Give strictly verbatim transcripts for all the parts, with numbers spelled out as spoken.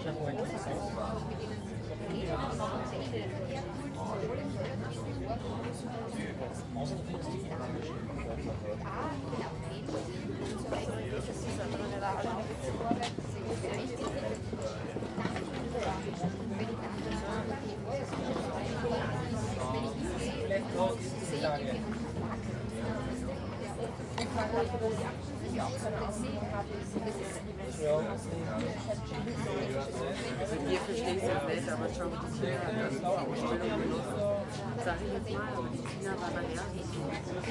Also wir verstehen es jetzt nicht, aber schau, wie die China hat das die Bestellung benutzt. Sag ich jetzt mal, aber die China war nachher nicht so.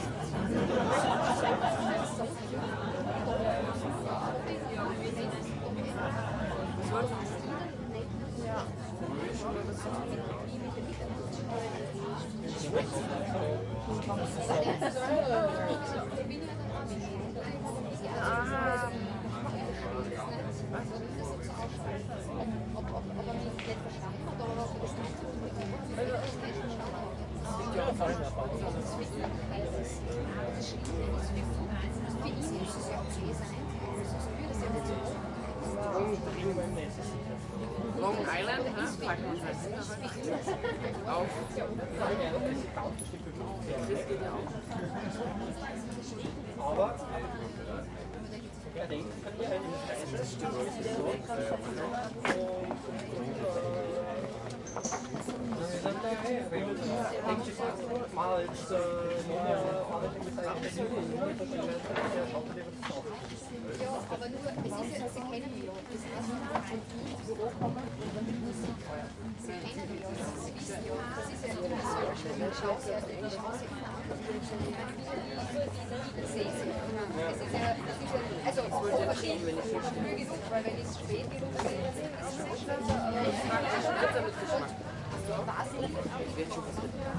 Ja. Aha. Long Island, ne? Packen wir uns halt auf. Das geht ja auch. Aber ja, denken kann ich eigentlich nicht. Das stimmt. Mal jetzt ja, aber nur, es ist ja, Sie kennen die Leute, das heißt, wenn die ins Büro kommen, Sie kennen die Leute, Sie wissen ja, das ist ja immer so, ich schaue sie, ich schaue sie an, ich sehe sie, es ist ja, das ist ja, also, wahrscheinlich früh genug, weil wenn es spät genug wäre, ist es nicht schlechter, aber ich mag das Schnitzer mit Geschmack. Was? Ich werde schon was